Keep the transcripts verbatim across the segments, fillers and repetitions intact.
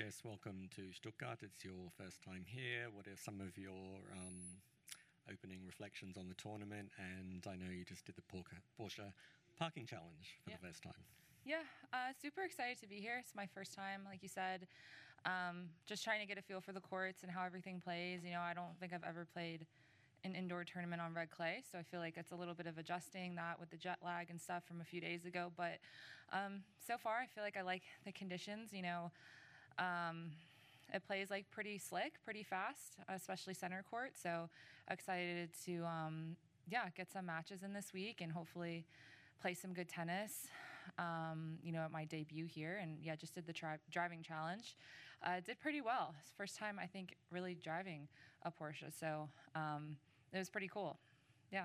Jess, welcome to Stuttgart. It's your first time here. What are some of your um, opening reflections on the tournament? And I know you just did the Porsche Parking Challenge for yeah. the first time. Yeah, uh, super excited to be here. It's my first time, like you said. Um, just trying to get a feel for the courts and how everything plays. You know, I don't think I've ever played an indoor tournament on red clay, so I feel like it's a little bit of adjusting that with the jet lag and stuff from a few days ago. But um, so far, I feel like I like the conditions. You know, um, it plays like pretty slick, pretty fast, especially center court. So excited to, um, yeah, get some matches in this week and hopefully play some good tennis, um, you know, at my debut here. And, yeah, just did the tri- driving challenge. Uh, did pretty well. It's the first time, I think, really driving a Porsche. So um, it was pretty cool. Yeah.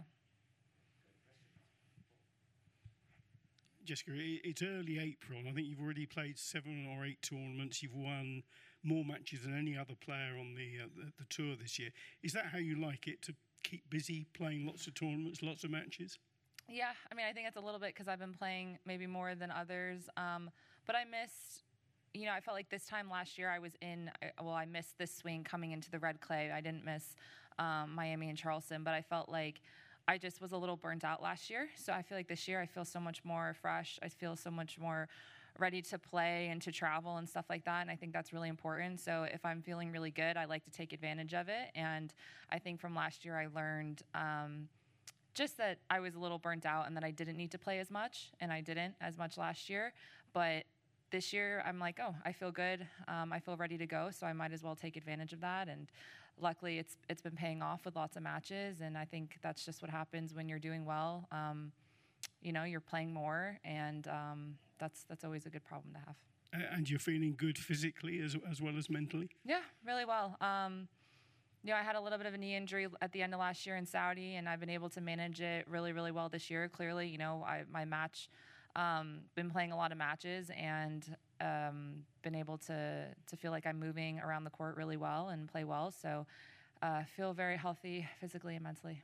Jessica, it's early April, and I think you've already played seven or eight tournaments. You've won more matches than any other player on the, uh, the, the tour this year. Is that how you like it, to keep busy, playing lots of tournaments, lots of matches? Yeah, I mean, I think it's a little bit because I've been playing maybe more than others. Um, but I missed, you know, I felt like this time last year I was in, well, I missed this swing coming into the red clay. I didn't miss um, Miami and Charleston, but I felt like I just was a little burnt out last year. So I feel like this year I feel so much more fresh. I feel so much more ready to play and to travel and stuff like that. And I think that's really important. So if I'm feeling really good, I like to take advantage of it. And I think from last year I learned um, just that I was a little burnt out and that I didn't need to play as much, and I didn't as much last year. But this year, I'm like, oh, I feel good. Um, I feel ready to go, so I might as well take advantage of that. And luckily, it's it's been paying off with lots of matches, and I think that's just what happens when you're doing well. Um, you know, you're playing more, and um, that's that's always a good problem to have. And you're feeling good physically as as well as mentally? Yeah, really well. Um, You know, I had a little bit of a knee injury at the end of last year in Saudi, and I've been able to manage it really, really well this year. Clearly, you know, I, my match, um, been playing a lot of matches and um, been able to to feel like I'm moving around the court really well and play well. So I uh, feel very healthy physically and mentally.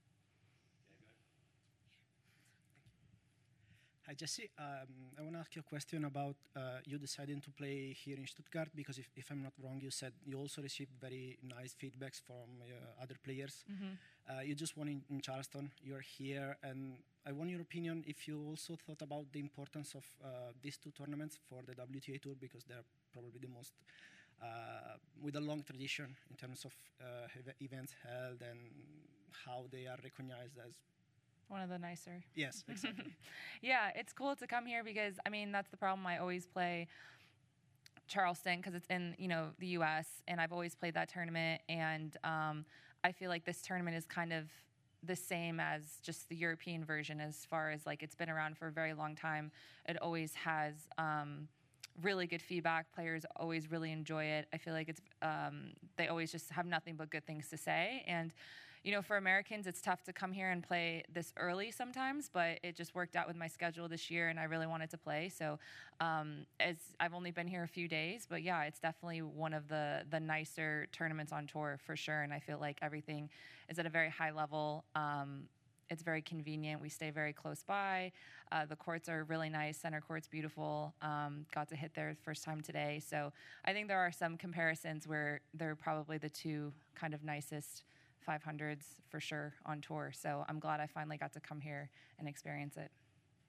Hi, Jesse. Um, I want to ask you a question about uh, you deciding to play here in Stuttgart, because if, if I'm not wrong, you said you also received very nice feedbacks from uh, other players. Mm-hmm. uh, you just won in, in Charleston. You're here, and I want your opinion if you also thought about the importance of uh, these two tournaments for the W T A Tour, because they're probably the most, uh, with a long tradition in terms of uh, events held and how they are recognized as one of the nicer. Yes, exactly. Yeah, it's cool to come here because, I mean, that's the problem. I always play Charleston because it's in, you know, the U S, and I've always played that tournament. And um, I feel like this tournament is kind of the same as just the European version, as far as, like, it's been around for a very long time. It always has um, really good feedback. Players always really enjoy it. I feel like it's um, they always just have nothing but good things to say. And, you know, for Americans, it's tough to come here and play this early sometimes, but it just worked out with my schedule this year, and I really wanted to play. So um, as I've only been here a few days, but yeah, it's definitely one of the the nicer tournaments on tour for sure. And I feel like everything is at a very high level. Um, It's very convenient. We stay very close by. Uh, the courts are really nice. Center court's beautiful. Um, got to hit there the first time today. So I think there are some comparisons where they're probably the two kind of nicest five hundreds for sure on tour. So I'm glad I finally got to come here and experience it.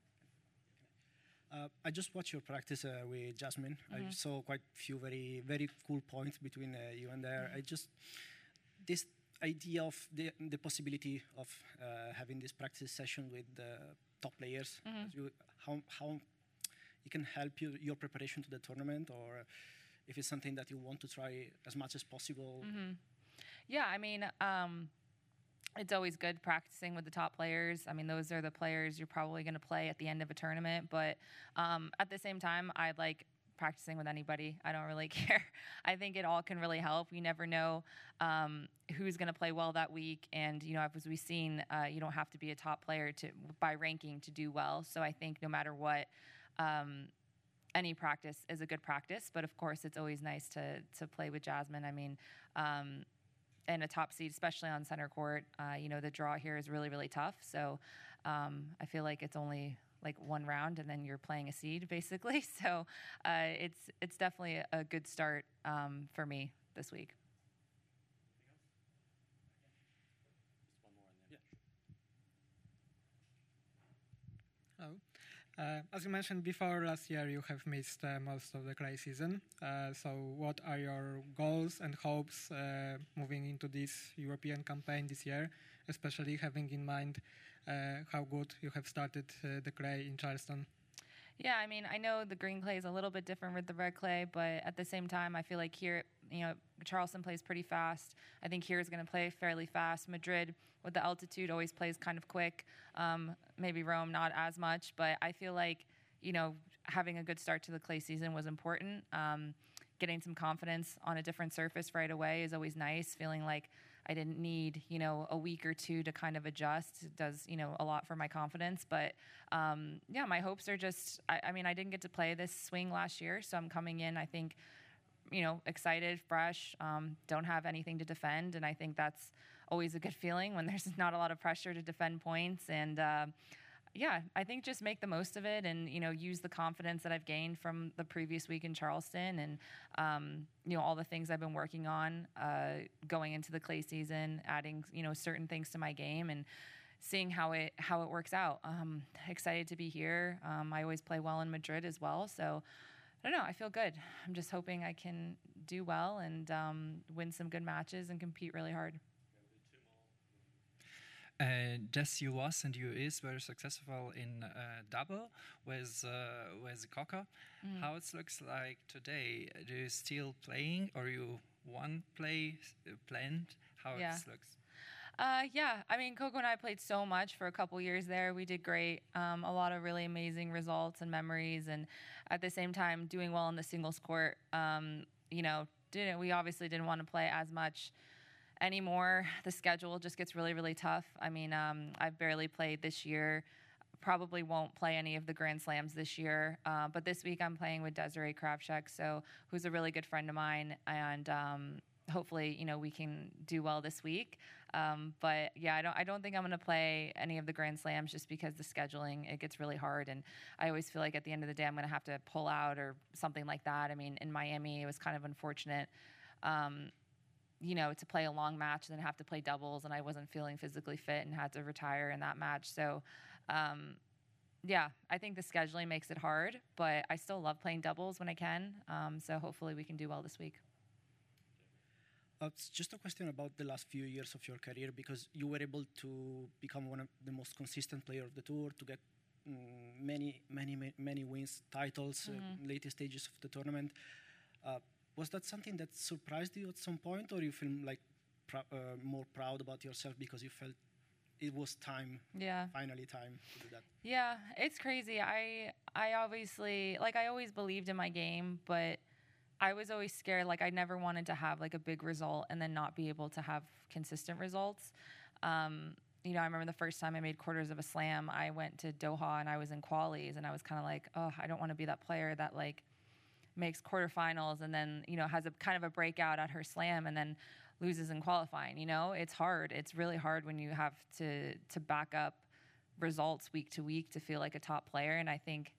Uh, I just watched your practice uh, with Jasmine. Mm-hmm. I saw quite a few very, very cool points between uh, you and her. Mm-hmm. I just, this idea of the, the possibility of uh, having this practice session with the top players, mm-hmm. you, how how it can help you your preparation to the tournament, or if it's something that you want to try as much as possible. Mm-hmm. Yeah, I mean, um, it's always good practicing with the top players. I mean, those are the players you're probably going to play at the end of a tournament. But um, at the same time, I like practicing with anybody. I don't really care. I think it all can really help. You never know um, who's going to play well that week. And, you know, as we've seen, uh, you don't have to be a top player to by ranking to do well. So I think no matter what, um, any practice is a good practice. But, of course, it's always nice to to play with Jasmine. I mean, um, and a top seed, especially on center court, uh, you know, the draw here is really, really tough. So um, I feel like it's only like one round and then you're playing a seed basically. So uh, it's it's definitely a good start um, for me this week. Hello. Uh, as you mentioned before, last year you have missed uh, most of the clay season. Uh, so what are your goals and hopes uh, moving into this European campaign this year, especially having in mind uh, how good you have started uh, the clay in Charleston? Yeah, I mean, I know the green clay is a little bit different with the red clay, but at the same time, I feel like here, you know, Charleston plays pretty fast. I think here is going to play fairly fast. Madrid, with the altitude, always plays kind of quick. Um, maybe Rome, not as much, but I feel like, you know, having a good start to the clay season was important. Um, getting some confidence on a different surface right away is always nice. Feeling like I didn't need, you know, a week or two to kind of adjust. It does, you know, a lot for my confidence. But um, yeah, my hopes are just, I, I mean, I didn't get to play this swing last year, so I'm coming in, I think, you know, excited, fresh, um, don't have anything to defend. And I think that's always a good feeling when there's not a lot of pressure to defend points. And uh, yeah, I think just make the most of it and, you know, use the confidence that I've gained from the previous week in Charleston and, um, you know, all the things I've been working on uh, going into the clay season, adding, you know, certain things to my game and seeing how it how it works out. Um, excited to be here. Um, I always play well in Madrid as well. So I don't know. I feel good. I'm just hoping I can do well and um, win some good matches and compete really hard. Uh, Jess, you was and you is very successful in uh, double with uh, with Coco. Mm. How it looks like today? Do you still playing or you one play uh, planned? How yeah. it looks? Uh, yeah, I mean, Coco and I played so much for a couple years there. We did great. Um, a lot of really amazing results and memories, and at the same time, doing well in the singles court. Um, you know, didn't we obviously didn't want to play as much anymore. The schedule just gets really, really tough. I mean, um, I've barely played this year. Probably won't play any of the Grand Slams this year. Uh, but this week I'm playing with Desiree Kravchuk, so who's a really good friend of mine, and um, hopefully, you know, we can do well this week. Um, but yeah, I don't, I don't think I'm going to play any of the Grand Slams just because the scheduling, it gets really hard. And I always feel like at the end of the day, I'm going to have to pull out or something like that. I mean, in Miami, it was kind of unfortunate, um, you know, to play a long match and then have to play doubles. And I wasn't feeling physically fit and had to retire in that match. So, um, yeah, I think the scheduling makes it hard, but I still love playing doubles when I can. Um, so hopefully we can do well this week. Uh, it's just a question about the last few years of your career, because you were able to become one of the most consistent player of the tour, to get mm, many, many, many, many wins, titles, mm-hmm. uh, later stages of the tournament. Uh, was that something that surprised you at some point, or you feel like pr- uh, more proud about yourself because you felt it was time, yeah, finally time to do that? Yeah, it's crazy. I I obviously, like, I always believed in my game, but I was always scared. Like, I never wanted to have like a big result and then not be able to have consistent results. Um, you know, I remember the first time I made quarters of a slam, I went to Doha and I was in qualies, and I was kind of like, oh, I don't want to be that player that like makes quarterfinals and then, you know, has a kind of a breakout at her slam and then loses in qualifying. You know, it's hard. It's really hard when you have to to back up results week to week to feel like a top player. And I think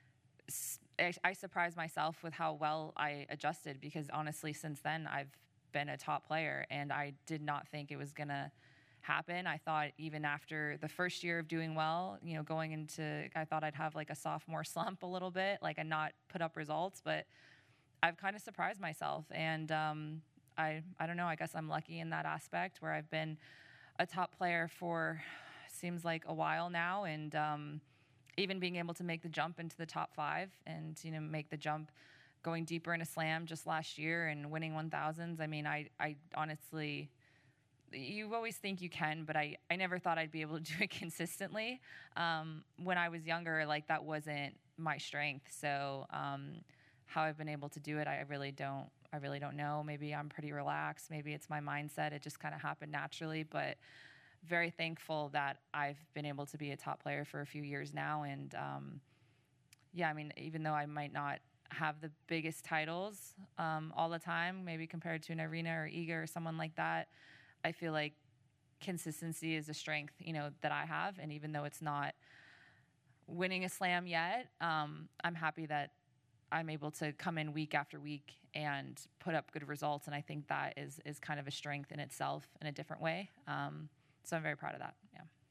I, I surprised myself with how well I adjusted, because honestly, since then I've been a top player, and I did not think it was gonna happen. I thought even after the first year of doing well, you know, going into, I thought I'd have like a sophomore slump a little bit, like and not put up results, but I've kind of surprised myself. And um, I, I don't know, I guess I'm lucky in that aspect where I've been a top player for seems like a while now. And um, even being able to make the jump into the top five and, you know, make the jump going deeper in a slam just last year and winning one thousands. I mean, I, I honestly, you always think you can, but I, I never thought I'd be able to do it consistently. Um, when I was younger, like that wasn't my strength. So um, how I've been able to do it, I really don't, I really don't know. Maybe I'm pretty relaxed. Maybe it's my mindset. It just kind of happened naturally, but very thankful that I've been able to be a top player for a few years now. And um, yeah, I mean, even though I might not have the biggest titles um, all the time, maybe compared to an Arena or Iga or someone like that, I feel like consistency is a strength, you know, that I have. And even though it's not winning a slam yet. Um, I'm happy that I'm able to come in week after week and put up good results, and I think that is is kind of a strength in itself in a different way. Um, so I'm very proud of that. Yeah.